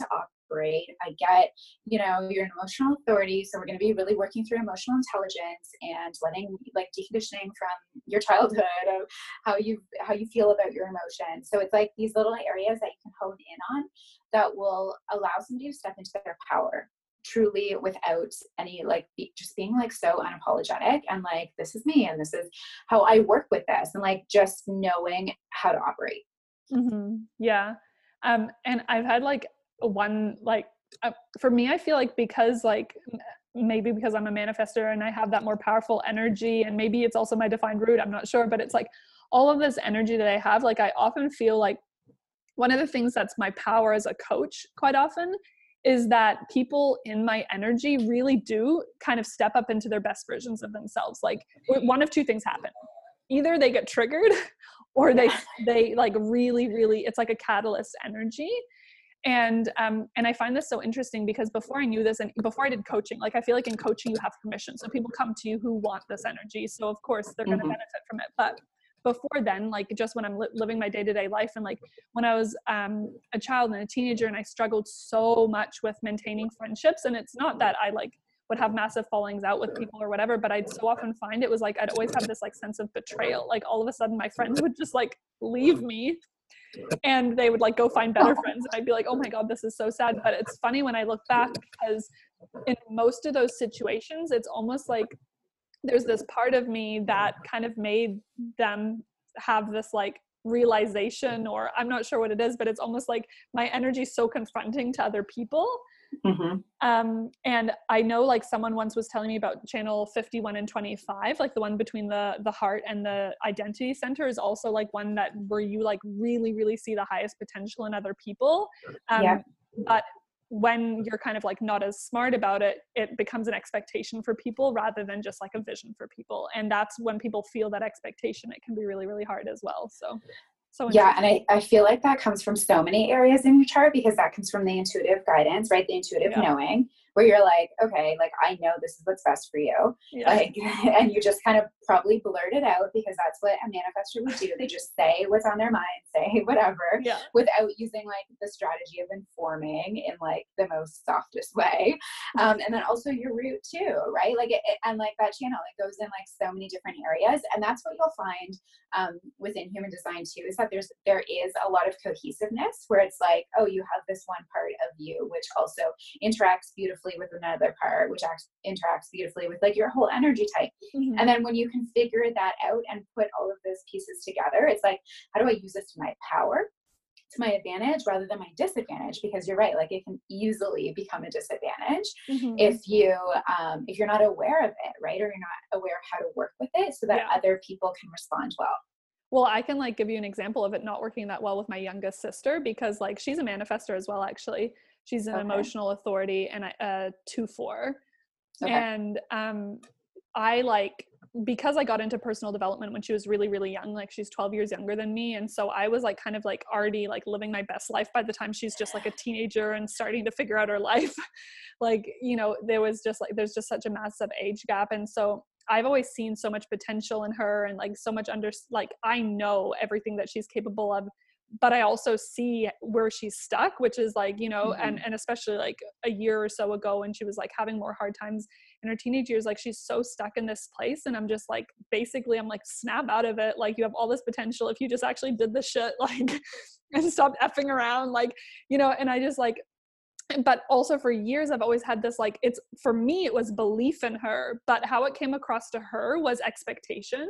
operate. I get, you know, you're an emotional authority. So we're going to be really working through emotional intelligence and letting like deconditioning from your childhood of how you, how you feel about your emotions. So it's like these little areas that you can hone in on that will allow somebody to step into their power truly without any like be, just being like so unapologetic and like, this is me and this is how I work with this, and like just knowing how to operate. Mm-hmm. Yeah. Um, and I've had like one, like, uh, for me, I feel like because like, maybe because I'm a manifestor and I have that more powerful energy, and maybe it's also my defined root, I'm not sure, but it's like all of this energy that I have, like I often feel like one of the things that's my power as a coach quite often is that people in my energy really do kind of step up into their best versions of themselves. Like one of two things happen. Either they get triggered or they, they like really, really, it's like a catalyst energy. And, um, and I find this so interesting because before I knew this and before I did coaching, like I feel like in coaching, you have permission. So people come to you who want this energy. So of course they're going to Mm-hmm. benefit from it. But before then, like just when I'm li- living my day-to-day life, and like when I was um, a child and a teenager, and I struggled so much with maintaining friendships, and it's not that I like would have massive fallings out with people or whatever, but I'd so often find it was like, I'd always have this like sense of betrayal. Like all of a sudden my friends would just like leave me and they would like go find better friends. And I'd be like, oh my God, this is so sad. But it's funny when I look back because in most of those situations, it's almost like there's this part of me that kind of made them have this like realization, or I'm not sure what it is, but it's almost like my energy is so confronting to other people. Mm-hmm. Um, and I know like someone once was telling me about channel fifty-one and twenty-five, like the one between the, the heart and the identity center is also like one that where you like really, really see the highest potential in other people. Um, Yeah. But when you're kind of like not as smart about it, it becomes an expectation for people rather than just like a vision for people. And that's when people feel that expectation, it can be really, really hard as well. So, so yeah. And I, I feel like that comes from so many areas in your chart, because that comes from the intuitive guidance, right? The intuitive yeah. knowing, where you're like, okay, like I know this is what's best for you. Yeah. Like, and you just kind of probably blurt it out because that's what a manifestor would do. They just say what's on their mind, say whatever, yeah. without using like the strategy of informing in like the most softest way. Um, and then also your root too, right? Like, it, it, and like that channel, it goes in like so many different areas. And that's what you'll find um, within human design too, is that there's, there is a lot of cohesiveness where it's like, oh, you have this one part of you, which also interacts beautifully with another part, which acts, interacts beautifully with like your whole energy type. Mm-hmm. And then when you can figure that out and put all of those pieces together, it's like, how do I use this to my power, to my advantage rather than my disadvantage? Because you're right, like it can easily become a disadvantage mm-hmm. if you um if you're not aware of it, right? Or you're not aware of how to work with it so that yeah. other people can respond well. Well, I can like give you an example of it not working that well with my youngest sister, because like she's a manifestor as well, actually. She's an okay. emotional authority and a uh, two four. Okay. And um, I like, because I got into personal development when she was really, really young, like she's twelve years younger than me. And so I was like kind of like already like living my best life by the time she's just like a teenager and starting to figure out her life. Like, you know, there was just like, there's just such a massive age gap. And so I've always seen so much potential in her and like so much under, like I know everything that she's capable of, but I also see where she's stuck, which is like, you know, mm-hmm. and, and especially like a year or so ago when she was like having more hard times in her teenage years, like she's so stuck in this place. And I'm just like, basically I'm like, snap out of it. Like you have all this potential if you just actually did the shit, like, and stop effing around, like, you know, and I just like, but also for years, I've always had this, like, it's, for me, it was belief in her, but how it came across to her was expectation.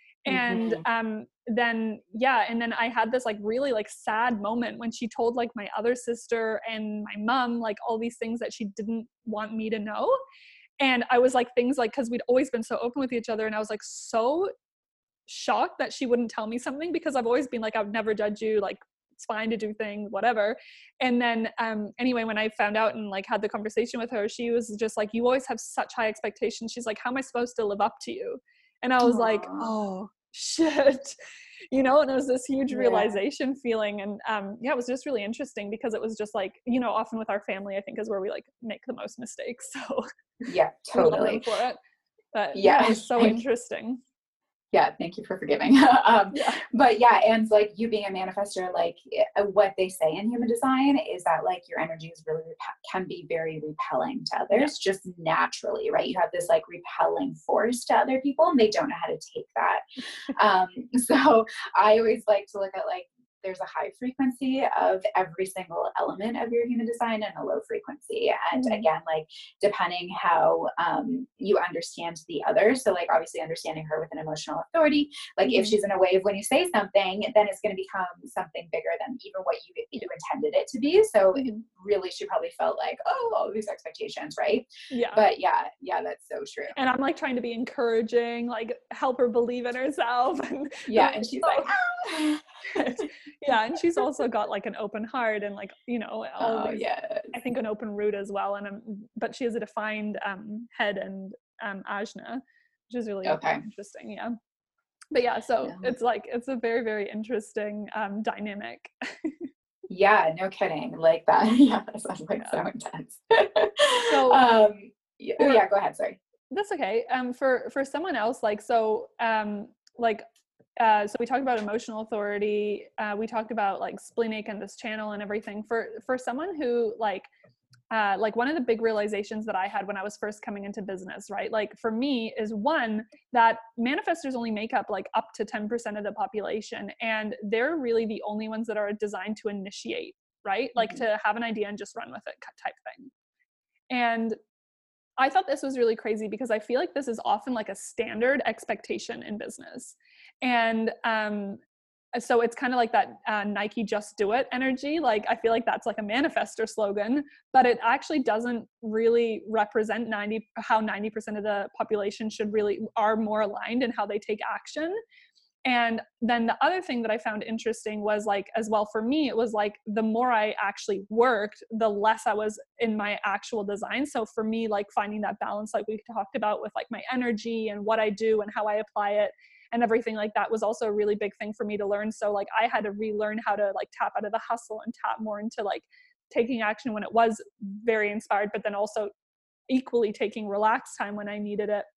And mm-hmm. um, then, yeah. And then I had this like really like sad moment when she told like my other sister and my mom, like all these things that she didn't want me to know. And I was like, things like, cause we'd always been so open with each other. And I was like, so shocked that she wouldn't tell me something, because I've always been like, I would never judge you. Like, it's fine to do things, whatever. And then, um, anyway, when I found out and like had the conversation with her, she was just like, you always have such high expectations. She's like, how am I supposed to live up to you? And I was Aww. Like, oh shit, you know, and it was this huge yeah. realization feeling. And, um, yeah, it was just really interesting because it was just like, you know, often with our family, I think is where we like make the most mistakes. So yeah, totally. for it. But yeah, yeah, it was so interesting. Yeah, thank you for forgiving. um, Yeah. but yeah, and like you being a manifestor, like uh, what they say in human design is that like your energy is really repe- can be very repelling to others, Yeah. just naturally, right? You have this like repelling force to other people, and they don't know how to take that. Um, so I always like to look at like there's a high frequency of every single element of your human design and a low frequency. And Mhm. again, like depending how um, you understand the other. So like obviously understanding her with an emotional authority, like Mhm. if she's in a wave when you say something, then it's going to become something bigger than even what you, you intended it to be. So Mhm. really she probably felt like, oh, all these expectations, right? Yeah. But yeah, yeah, that's so true. And I'm like trying to be encouraging, like help her believe in herself. And Yeah, and she's like, ah. yeah, and she's also got like an open heart and like, you know, all Oh these, yes. I think an open root as well. And um, but she has a defined um, head and um, ajna, which is really Okay. interesting. Yeah. But yeah, so No. it's like, it's a very, very interesting um, dynamic. Yeah, no kidding. Like that. Yeah, that sounds like Yeah. so intense. So um, yeah, oh for, yeah, go ahead. Sorry. that's okay. Um, for, for someone else, like, so, um, like, uh, so we talked about emotional authority. Uh, we talked about like splenic and this channel and everything for, for someone who like, uh, like one of the big realizations that I had when I was first coming into business, right? Like for me is one that manifestors only make up like up to ten percent of the population. And they're really the only ones that are designed to initiate, right? Like Mhm. to have an idea and just run with it type thing. And I thought this was really crazy because I feel like this is often like a standard expectation in business. And um, so it's kind of like that uh, Nike just do it energy. Like I feel like that's like a manifestor slogan, but it actually doesn't really represent ninety how ninety percent of the population should really are more aligned in how they take action. And then the other thing that I found interesting was like, as well for me, it was like the more I actually worked, the less I was in my actual design. So for me, like finding that balance, like we talked about with like my energy and what I do and how I apply it and everything like that was also a really big thing for me to learn. So like I had to relearn how to like tap out of the hustle and tap more into like taking action when it was very inspired, but then also equally taking relaxed time when I needed it.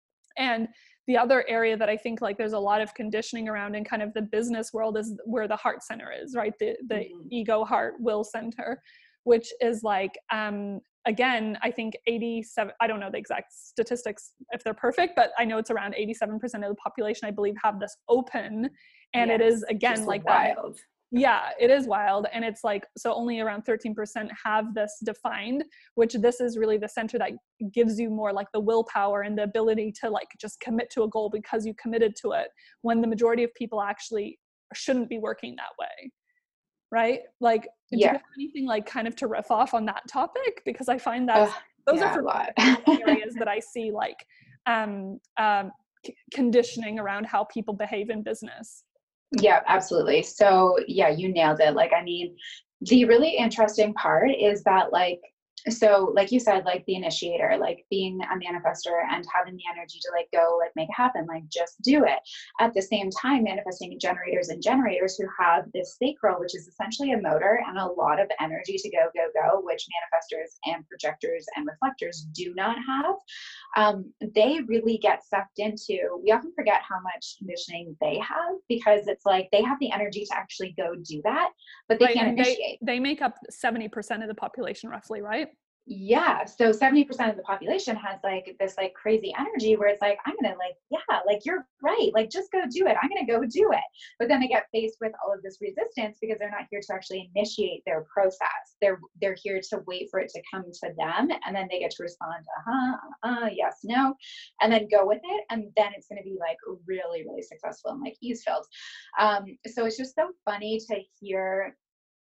And the other area that I think like there's a lot of conditioning around in kind of the business world is where the heart center is, right? The the Mhm. ego, heart, will center, which is like, um, again, I think eighty-seven, I don't know the exact statistics if they're perfect, but I know it's around eighty-seven percent of the population, I believe, have this open. And Yes, it is, again, just like that. wild. Yeah, it is wild. And it's like, so only around thirteen percent have this defined, which this is really the center that gives you more like the willpower and the ability to like just commit to a goal because you committed to it, when the majority of people actually shouldn't be working that way. Right? Like, do you Yeah. have anything like kind of to riff off on that topic? Because I find that's, Uh, those are yeah, for a lot. areas that I see like um, um, c- conditioning around how people behave in business. Yeah, absolutely. So yeah, you nailed it. Like, I mean, the really interesting part is that like, so like you said, like the initiator, like being a manifestor and having the energy to like go, like make it happen, like just do it. At the same time, manifesting generators and generators who have this sacral, which is essentially a motor and a lot of energy to go, go, go, which manifestors and projectors and reflectors do not have. Um, they really get sucked into, we often forget how much conditioning they have because it's like they have the energy to actually go do that, but they Right. can't And they, initiate. they make up seventy percent of the population roughly, right? Yeah. So seventy percent of the population has like this like crazy energy where it's like, I'm going to like, yeah, like you're right. Like just go do it. I'm going to go do it. But then they get faced with all of this resistance because they're not here to actually initiate their process. They're, they're here to wait for it to come to them. And then they get to respond, uh-huh, uh, yes, no, and then go with it. And then it's going to be like really, really successful and like ease filled. Um, so it's just so funny to hear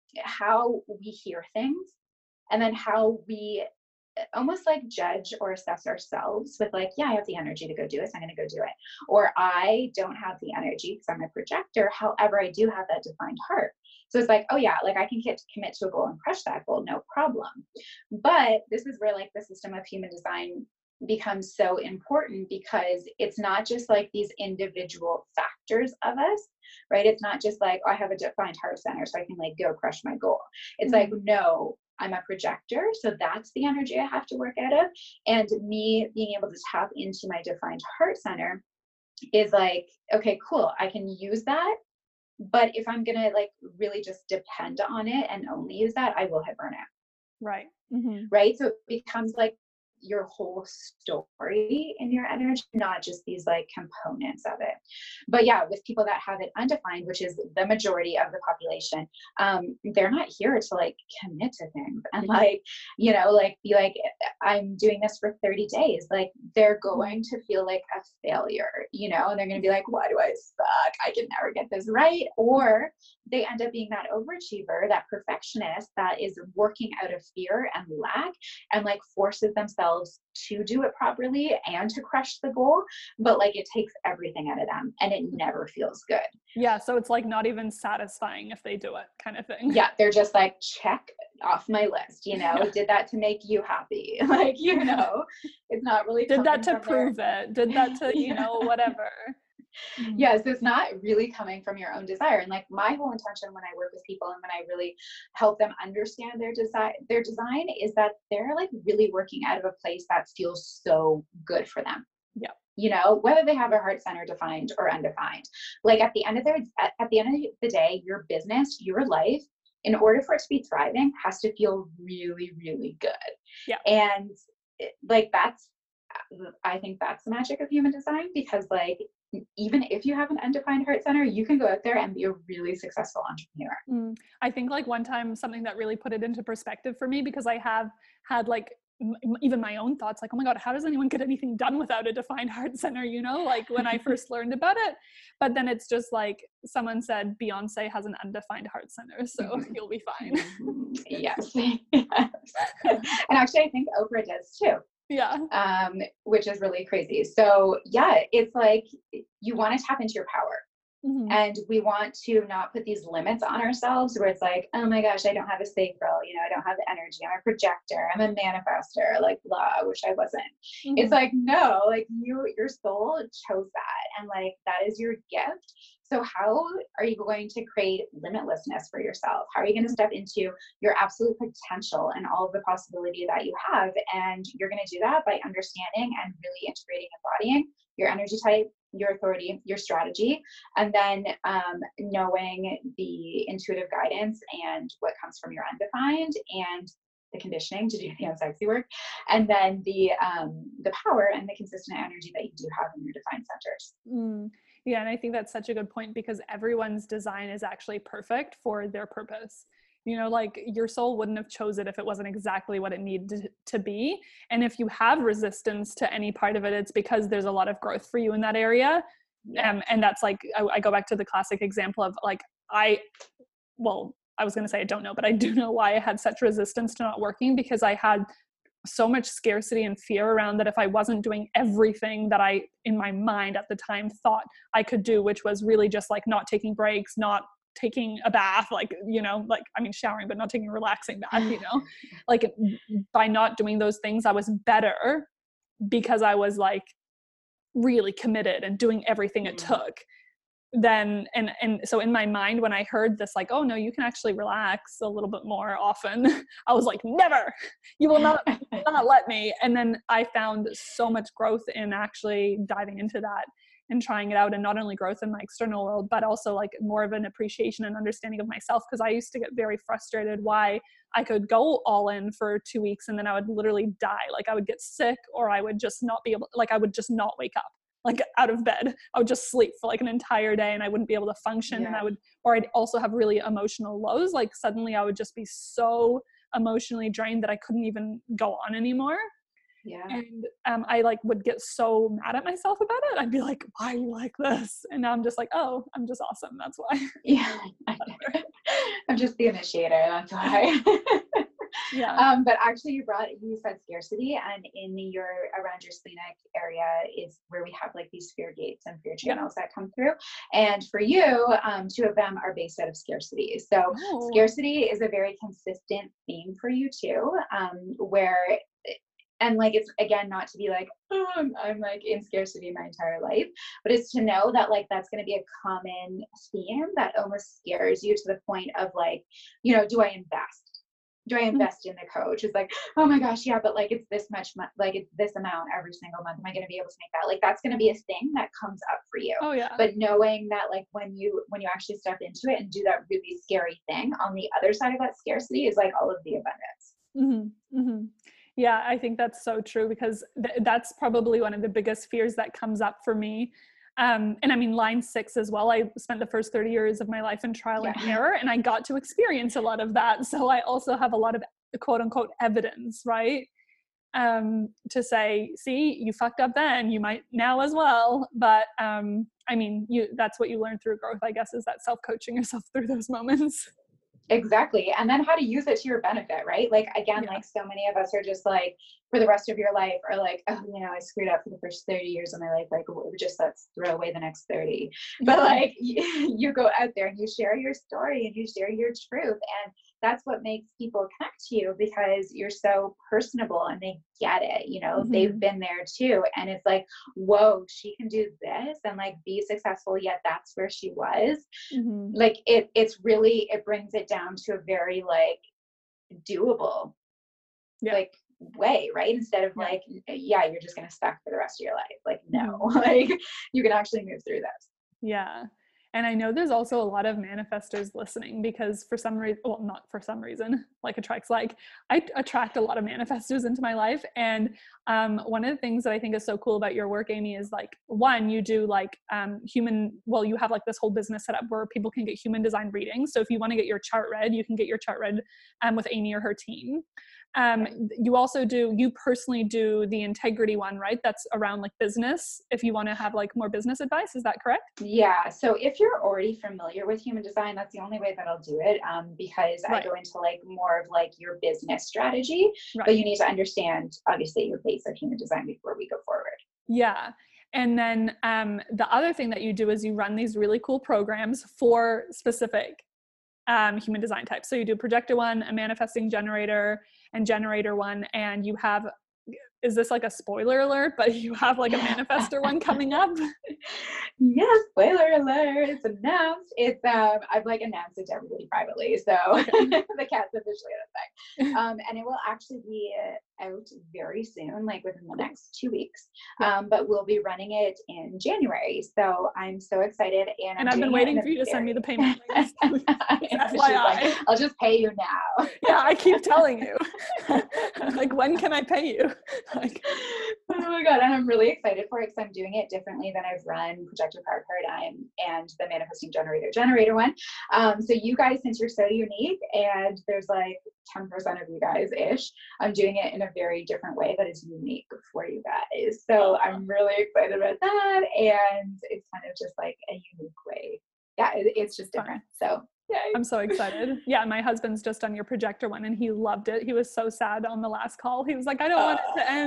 how we hear things and then how we almost like judge or assess ourselves with like, yeah, I have the energy to go do it, so I'm going to go do it. Or I don't have the energy because I'm a projector. However, I do have that defined heart. So it's like, oh yeah, like I can get to commit to a goal and crush that goal, no problem. But this is where like the system of human design becomes so important because it's not just like these individual factors of us, right? It's not just like, oh, I have a defined heart center, so I can like go crush my goal. It's mm-hmm. like, no, I'm a projector, so that's the energy I have to work out of. And me being able to tap into my defined heart center is like, okay, cool, I can use that. But if I'm gonna like really just depend on it and only use that, I will hit burnout. Right. Mm-hmm. Right. So it becomes like your whole story in your energy, not just these like components of it. But yeah, with people that have it undefined, which is the majority of the population, um, they're not here to like commit to things and like, you know, like be like, I'm doing this for thirty days. Like they're going to feel like a failure, you know, and they're going to be like, why do I suck? I can never get this right. Or they end up being that overachiever, that perfectionist that is working out of fear and lack and like forces themselves to do it properly and to crush the goal, but like it takes everything out of them and it never feels good. Yeah, so it's like not even satisfying if they do it, kind of thing. Yeah, they're just like, check off my list, you know. Did that to make you happy? Like, you know, it's not really did that to prove their... it, did that to, you yeah. know, whatever. Yes, it's not really coming from your own desire. And like my whole intention when I work with people and when I really help them understand their design, their design is that they're like really working out of a place that feels so good for them. Yeah. You know, whether they have a heart center defined or undefined, like at the end of their, at, at the end of the day, your business, your life, in order for it to be thriving, has to feel really, really good. Yeah. And it, like, that's, I think that's the magic of human design, because like, even if you have an undefined heart center, you can go out there and be a really successful entrepreneur. Mm, I think like one time something that really put it into perspective for me, because I have had like m- even my own thoughts, like, oh my God, how does anyone get anything done without a defined heart center? You know, like when I first learned about it, but then it's just like someone said, Beyonce has an undefined heart center, so mm-hmm. you'll be fine. Yes. Yes. And actually I think Oprah does too. Yeah. Um, which is really crazy. So yeah, it's like you want to tap into your power. Mm-hmm. And we want to not put these limits on ourselves where it's like, oh my gosh, I don't have a sacral, you know, I don't have the energy. I'm a projector. I'm a manifester, like blah, I wish I wasn't. Mm-hmm. It's like, no, like you, your soul chose that. And like, that is your gift. So how are you going to create limitlessness for yourself? How are you going to step into your absolute potential and all of the possibility that you have? And you're going to do that by understanding and really integrating and embodying your energy type, your authority, your strategy, and then um, knowing the intuitive guidance and what comes from your undefined and the conditioning to do the unsexy work, and then the um, the power and the consistent energy that you do have in your defined centers. Mm. Yeah, and I think that's such a good point, because everyone's design is actually perfect for their purpose. You know, like your soul wouldn't have chose it if it wasn't exactly what it needed to be. And if you have resistance to any part of it, it's because there's a lot of growth for you in that area. Yeah. Um, and that's like, I, I go back to the classic example of like, I, well, I was going to say, I don't know, but I do know why I had such resistance to not working, because I had so much scarcity and fear around that if I wasn't doing everything that I, in my mind at the time, thought I could do, which was really just like not taking breaks, not taking a bath, like, you know, like, I mean, showering, but not taking a relaxing bath, you know, like by not doing those things, I was better because I was like really committed and doing everything it took. Then, and, and so in my mind, when I heard this, like, oh no, you can actually relax a little bit more often, I was like, never, you will not, you will not let me. And then I found so much growth in actually diving into that and trying it out, and not only growth in my external world, but also like more of an appreciation and understanding of myself. Cause I used to get very frustrated why I could go all in for two weeks and then I would literally die. Like I would get sick, or I would just not be able, like I would just not wake up, like out of bed. I would just sleep for like an entire day and I wouldn't be able to function. Yeah. And I would, or I'd also have really emotional lows. Like suddenly I would just be so emotionally drained that I couldn't even go on anymore. Yeah. And um, I like would get so mad at myself about it. I'd be like, why are you like this? And now I'm just like, oh, I'm just awesome. That's why. Yeah. I'm just the initiator. That's why. Yeah. Um, but actually you brought, you said scarcity, and in your, around your splenic area is where we have like these fear gates and fear channels yeah. that come through. And for you, um, two of them are based out of scarcity. So oh. Scarcity is a very consistent theme for you too, um, where, and like, it's again, not to be like, oh, I'm, I'm like in scarcity my entire life, but it's to know that like, that's going to be a common theme that almost scares you to the point of like, you know, do I invest? do I invest in the coach? It's like, oh my gosh, yeah, but like it's this much, mo- like it's this amount every single month. Am I going to be able to make that? Like that's going to be a thing that comes up for you. Oh yeah. But knowing that like when you when you actually step into it and do that really scary thing, on the other side of that scarcity is like all of the abundance. Mm-hmm. Mm-hmm. Yeah, I think that's so true, because th- that's probably one of the biggest fears that comes up for me. Um, and I mean, line six as well. I spent the first thirty years of my life in trial Yeah. and error, and I got to experience a lot of that. So I also have a lot of quote unquote evidence, right? Um, to say, see, you fucked up then, you might now as well. But um, I mean, you, that's what you learn through growth, I guess, is that self-coaching yourself through those moments. Exactly. And then how to use it to your benefit, right? Like, again, Yeah. like so many of us are just like, for the rest of your life are like, oh, you know, I screwed up for the first thirty years of my life. Like, just let's throw away the next thirty. But like, you, you go out there and you share your story and you share your truth. And that's what makes people connect to you, because you're so personable and they get it. You know, Mm-hmm. they've been there too. And it's like, whoa, she can do this and like be successful, yet that's where she was. Mm-hmm. Like it, it's really, it brings it down to a very like doable, Yeah. like way, right? Instead of Yeah. like, yeah, you're just going to suck for the rest of your life. Like, no, Mm-hmm. like you can actually move through this. Yeah. And I know there's also a lot of manifestors listening, because for some reason, well, not for some reason, like attracts like, I attract a lot of manifestors into my life. And um, one of the things that I think is so cool about your work, Amy, is like, one, you do like um, human, well, you have like this whole business set up where people can get human design readings. So if you want to get your chart read, you can get your chart read um, with Amy or her team. Um, you also do, you personally do the integrity one, right? That's around like business. If you want to have like more business advice, is that correct? Yeah. So if you're already familiar with human design, that's the only way that I'll do it. Um, because Right. I go into like more of like your business strategy, Right. but you need to understand obviously your base of human design before we go forward. Yeah. And then um, the other thing that you do is you run these really cool programs for specific um, human design types. So you do projector one, a manifesting generator, and generator one, and you have, is this like a spoiler alert, but you have like a manifestor one coming up? Yes, spoiler alert, it's announced. It's um I've like announced it to everybody privately, so Okay. the cat's officially in effect. Um and it will actually be out very soon, like within the next two weeks. Yeah. Um but we'll be running it in January, so I'm so excited. And, And I'm I've been doing waiting it for you to very... send me the payment links. She's F Y I. like, I'll just pay you now. Yeah, I keep telling you. Like, when can I pay you? Like, oh my god, and I'm really excited for it because I'm doing it differently than I've run Projector Power Paradigm and the Manifesting Generator Generator one. Um, so you guys, since you're so unique and there's like ten percent of you guys ish, I'm doing it in a very different way that is unique for you guys. So I'm really excited about that, and it's kind of just like a unique way. Yeah, it, it's just different. So yay. I'm so excited. Yeah, my husband's just done your projector one and he loved it. He was so sad on the last call. He was like, I don't uh, want it to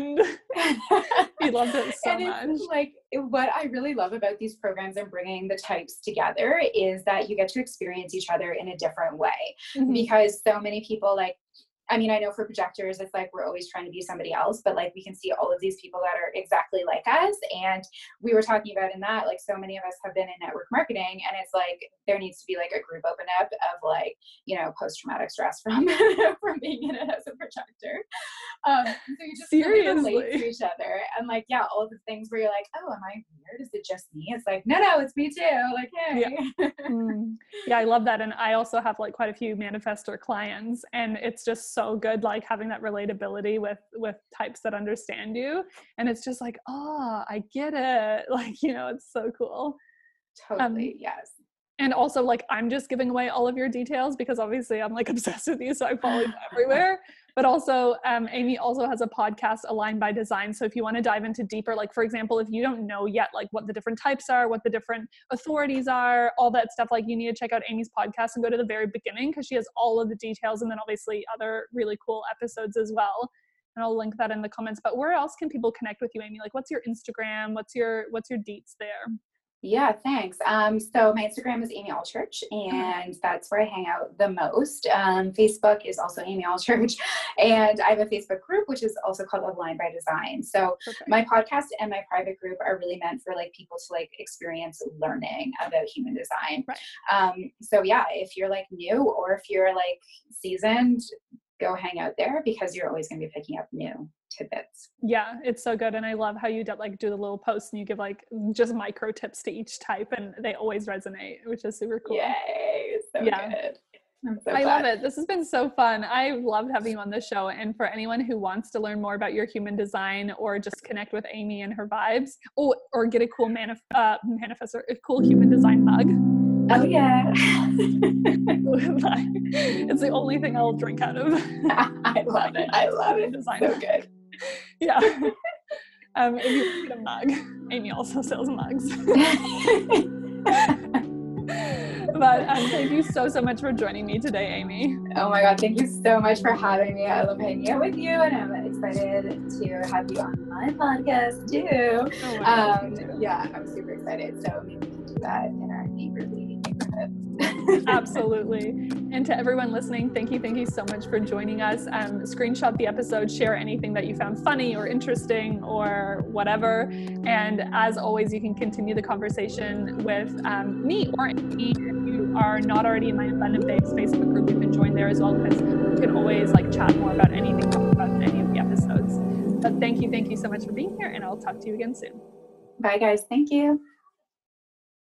end. He loved it so and much. It's like, what I really love about these programs and bringing the types together is that you get to experience each other in a different way. Mm-hmm. Because so many people, like, I mean, I know for projectors, it's like we're always trying to be somebody else, but like we can see all of these people that are exactly like us. And we were talking about in that, like so many of us have been in network marketing, and it's like there needs to be like a group open up of like, you know, post-traumatic stress from from being in it as a projector. Um, so you just really relate to each other, and like, yeah, all of the things where you're like, oh, am I weird? Is it just me? It's like, no, no, it's me too. Like, hey. Yeah. Mm. Yeah, I love that. And I also have like quite a few manifestor clients, and it's just so good, like having that relatability with with types that understand you. And it's just like, oh, I get it. Like, you know, it's so cool. Totally. Um, yes. And also, like, I'm just giving away all of your details because obviously I'm like obsessed with you, so I follow you everywhere. But also, um, Amy also has a podcast, Aligned by Design. So if you want to dive into deeper, like, for example, if you don't know yet, like what the different types are, what the different authorities are, all that stuff, like you need to check out Amy's podcast and go to the very beginning because she has all of the details, and then obviously other really cool episodes as well. And I'll link that in the comments. But where else can people connect with you, Amy? Like, what's your Instagram? What's your, what's your deets there? Yeah, thanks. Um, so my Instagram is Amy Allchurch, and that's where I hang out the most. Um, Facebook is also Amy Allchurch, and I have a Facebook group, which is also called Aligned by Design. So Perfect. My podcast and my private group are really meant for like people to like experience learning about human design. Right. Um, so yeah, if you're like new or if you're like seasoned, go hang out there, because you're always going to be picking up new tidbits. Yeah, it's so good. And I love how you do, like do the little posts and you give like just micro tips to each type, and they always resonate, which is super cool. Yay, so yeah. good. I'm so I glad. love it. This has been so fun. I loved having you on the show. And for anyone who wants to learn more about your human design, or just connect with Amy and her vibes, oh, or get a cool manif- uh, manifestor, a cool human design mug. Oh yeah. It's the only thing I'll drink out of. I love it. I love it. Design. So good. Yeah. Um, if you get a mug, Amy also sells mugs. But um, thank you so, so much for joining me today, Amy. Oh my God, thank you so much for having me. I love hanging out with you, and I'm excited to have you on my podcast too. Oh my God, um, me too. Yeah, I'm super excited. So maybe we can do that in our neighborly neighborhood. Absolutely. And to everyone listening, thank you, thank you so much for joining us. Um, screenshot the episode, share anything that you found funny or interesting or whatever. And as always, you can continue the conversation with um, me or Amy. If you are not already in my Abundant Babes Facebook group, you can join there as well, because you can always like chat more about anything, talk about any of the episodes. But thank you, thank you so much for being here, and I'll talk to you again soon. Bye guys. Thank you.